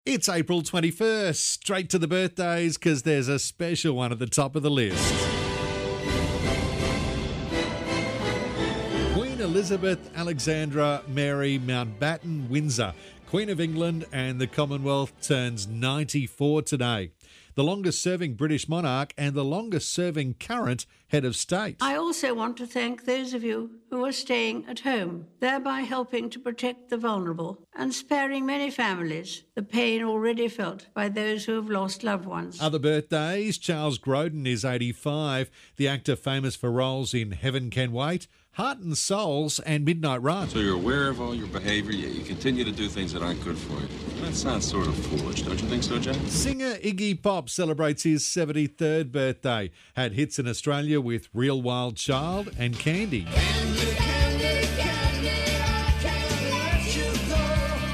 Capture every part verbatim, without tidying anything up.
It's April twenty-first. Straight to the birthdays because there's a special one at the top of the list. Queen Elizabeth Alexandra Mary Mountbatten Windsor, Queen of England and the Commonwealth, turns ninety-four today. The longest-serving British monarch and the longest-serving current head of state. I also want to thank those of you who are staying at home, thereby helping to protect the vulnerable and sparing many families the pain already felt by those who have lost loved ones. Other birthdays: Charles Grodin is eighty-five, the actor famous for roles in Heaven Can Wait, Heart and Souls and Midnight Run. So you're aware of all your behaviour, yet you continue to do things that aren't good for you. That sounds sort of foolish, don't you think so, Jack? Singer Iggy Pop celebrates his seventy-third birthday. Had hits in Australia with Real Wild Child and Candy. Candy, candy, candy, I can't let you go.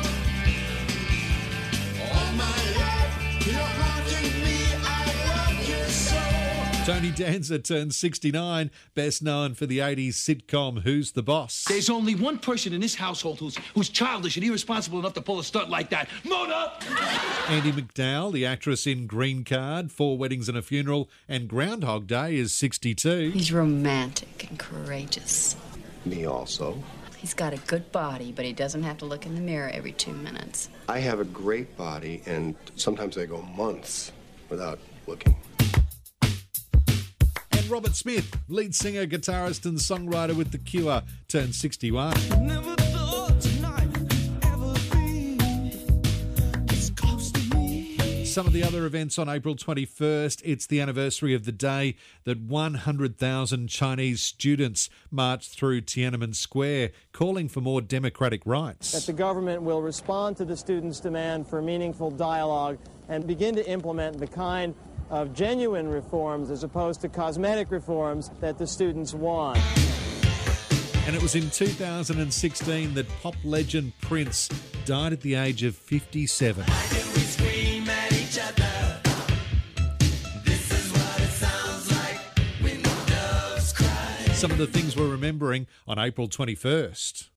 All my life, you're haunting me, I love you so. Tony Danza turns sixty-nine, best known for the eighties sitcom Who's the Boss? There's only one person in this household who's who's childish and irresponsible enough to pull a stunt like that. Mona! Andie MacDowell, the actress in Green Card, Four Weddings and a Funeral, and Groundhog Day, is sixty-two. He's romantic and courageous. Me also. He's got a good body, but he doesn't have to look in the mirror every two minutes. I have a great body, and sometimes I go months without looking. And Robert Smith, lead singer, guitarist and songwriter with The Cure, turns sixty-one. Never thought tonight ever be this close to me. Some of the other events on April twenty-first, it's the anniversary of the day that one hundred thousand Chinese students marched through Tiananmen Square calling for more democratic rights. That the government will respond to the students' demand for meaningful dialogue and begin to implement the kind of genuine reforms as opposed to cosmetic reforms that the students want. And it was in two thousand sixteen that pop legend Prince died at the age of fifty-seven. Some of the things we're remembering on April twenty-first.